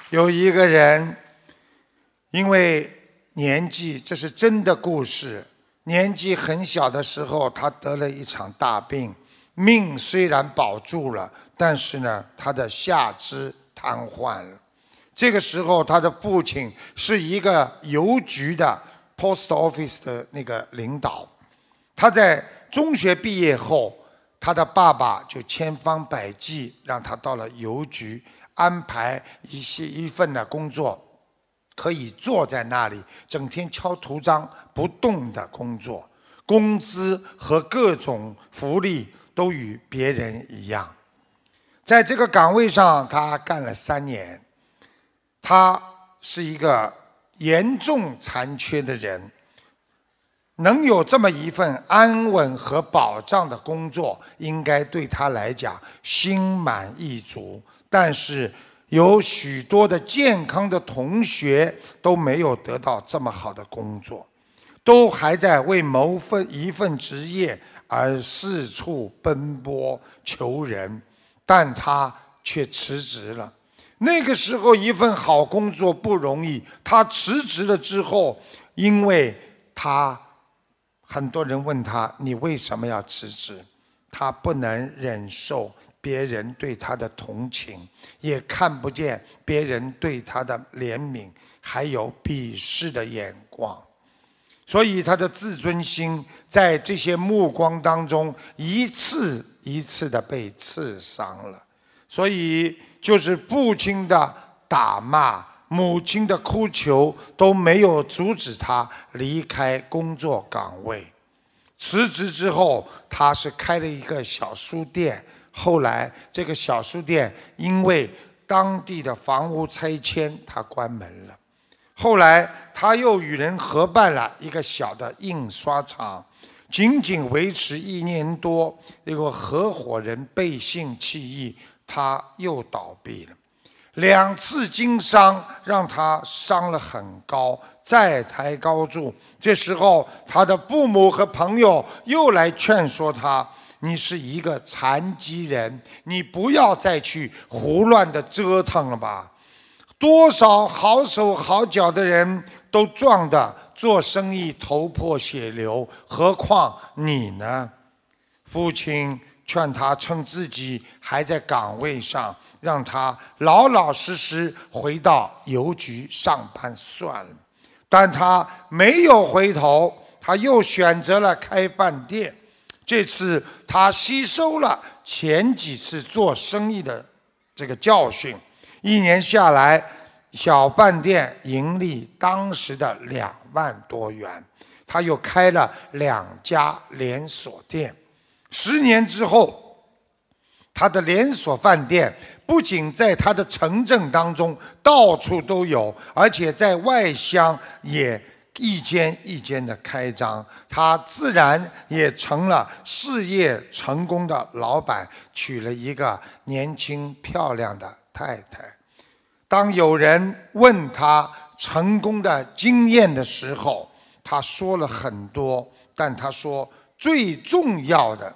有一个人，因为年纪，这是真的故事。年纪很小的时候，他得了一场大病，命虽然保住了，但是呢，他的下肢瘫痪了。这个时候，他的父亲是一个邮局的 post office 的那个领导。他在中学毕业后，他的爸爸就千方百计让他到了邮局，安排一份的工作，可以坐在那里整天敲图章不动的工作，工资和各种福利都与别人一样。在这个岗位上，他干了3年。他是一个严重残缺的人，能有这么一份安稳和保障的工作，应该对他来讲心满意足。但是有许多的健康的同学都没有得到这么好的工作，都还在为谋一份职业而四处奔波求人，但他却辞职了。那个时候一份好工作不容易，他辞职了之后，因为很多人问他，你为什么要辞职？他不能忍受别人对他的同情，也看不见别人对他的怜悯，还有鄙视的眼光。所以他的自尊心在这些目光当中一次一次的被刺伤了。所以就是父亲的打骂，母亲的哭求，都没有阻止他离开工作岗位。辞职之后，他是开了一个小书店，后来这个小书店因为当地的房屋拆迁，他关门了。后来他又与人合办了一个小的印刷厂，仅仅维持1年多，这个合伙人背信弃义，他又倒闭了。2次经商让他伤了很高，再抬高筑。这时候他的父母和朋友又来劝说他，你是一个残疾人，你不要再去胡乱的折腾了吧。多少好手好脚的人都撞得做生意头破血流，何况你呢？父亲劝他趁自己还在岗位上，让他老老实实回到邮局上班算了。但他没有回头，他又选择了开饭店。这次他吸收了前几次做生意的这个教训，1年下来，小饭店盈利当时的2万多元。他又开了2家连锁店。10年之后，他的连锁饭店不仅在他的城镇当中到处都有，而且在外乡也一间一间的开张。他自然也成了事业成功的老板，娶了一个年轻漂亮的太太。当有人问他成功的经验的时候，他说了很多，但他说最重要的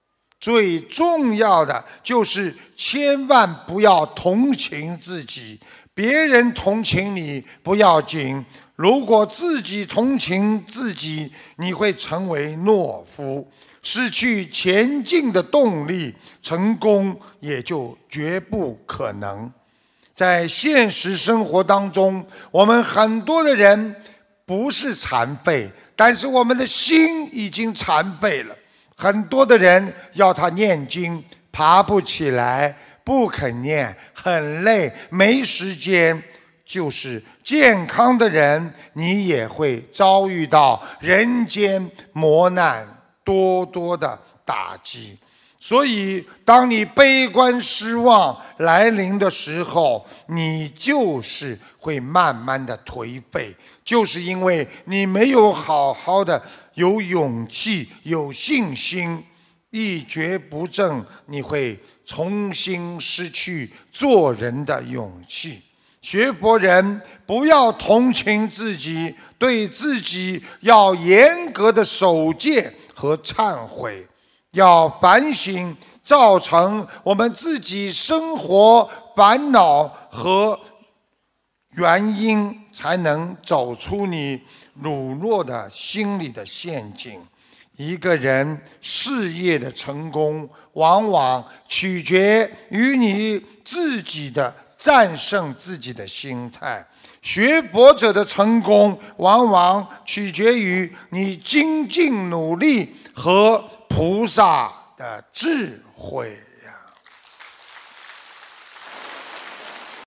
就是千万不要同情自己。别人同情你不要紧，如果自己同情自己，你会成为懦夫，失去前进的动力，成功也就绝不可能。在现实生活当中，我们很多的人不是残废，但是我们的心已经残废了。很多的人要他念经，爬不起来，不肯念，很累，没时间。就是健康的人，你也会遭遇到人间磨难，多多的打击。所以当你悲观失望来临的时候，你就是会慢慢的颓废，就是因为你没有好好的有勇气有信心，一蹶不振，你会重新失去做人的勇气。学佛人不要同情自己，对自己要严格的守戒和忏悔，要反省造成我们自己生活烦恼和原因，才能走出你软弱的心理的陷阱。一个人事业的成功，往往取决于你自己的战胜自己的心态。学佛者的成功，往往取决于你精进努力和菩萨的智慧。